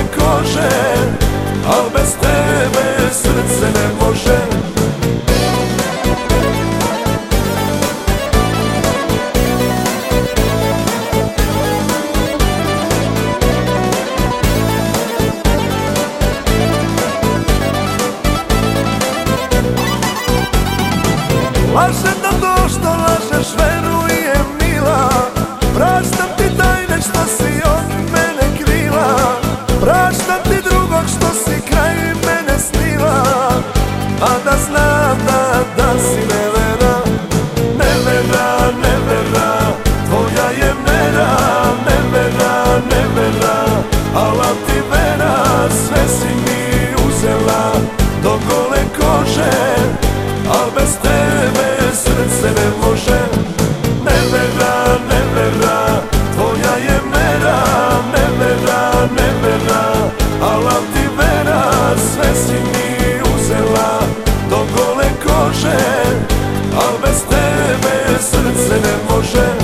kože, al bez tebe srce ne može. Lažem da to što lažeš verujem mila, praštam ti tajne što si od mene krila, praštam ti drugog što si kraj mene snila, a da znam da si nevera, nevera, nevera, tvoja je mera, nevera, nevera, ala ti vera, sve si mi uzela do gole kože, al bez tebe srce ne može. Nevera, nevera, tvoja je mera, nevera, nevera, ala ti vera, sve si mi uzela do gole kože, al bez tebe srce ne može.